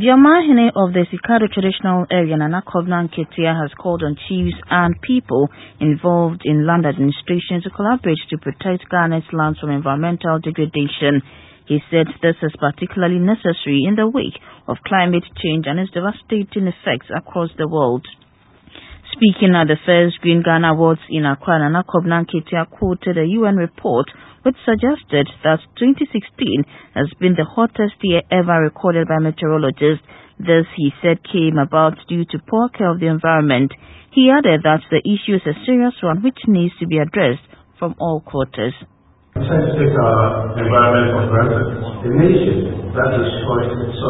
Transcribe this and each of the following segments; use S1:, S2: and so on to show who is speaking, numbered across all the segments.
S1: The Omahene of the Sikado traditional area, Nana Kobna Nketia, has called on chiefs and people involved in land administration to collaborate to protect Ghana's lands from environmental degradation. He said this is particularly necessary in the wake of climate change and its devastating effects across the world. Speaking at the first Green Ghana Awards in Accra, Nana Kobna Nketia quoted a UN report which suggested that 2016 has been the hottest year ever recorded by meteorologists. This, he said, came about due to poor care of the environment. He added that the issue is a serious one which needs to be addressed from all quarters.
S2: We tend to take our environment for granted. A nation that destroys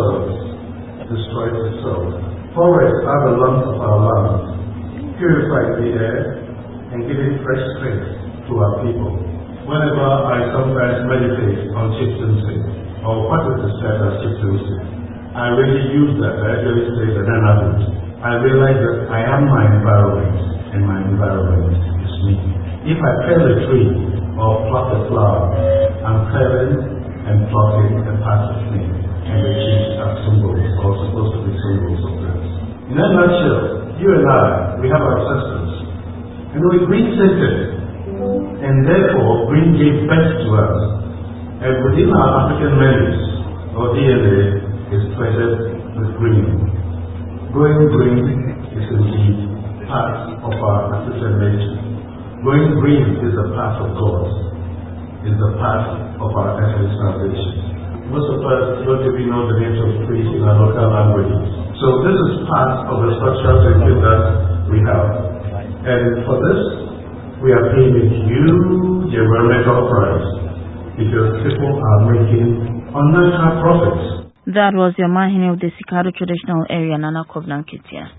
S2: itself. Forests are the lungs of our land, purify the air and give it fresh strength to our people. Whenever I sometimes meditate on chieftaincy, or what is said as chieftaincy, I really use that. I really say that I realize that I am my environment, and my environment is me. If I fell a tree or pluck a flower, I'm felling and plucking a part of me, and the trees are symbols, or supposed to be symbols of this. In a nutshell, you and I, we have ancestors, and we green scented, and therefore green gave birth to us. And within our African menus, or DNA, is threaded with green. Going green is indeed part of our African nature. Going green is a part of God, is a part of our ethnic salvation. Most of us don't even know the names of trees in our local languages. So this is part of the structural thinking that we have. And for this, we are paying a huge environmental price because people are making unnatural profits.
S1: That was the Omahene of the Sikado traditional area, Nana Kobna Nketia.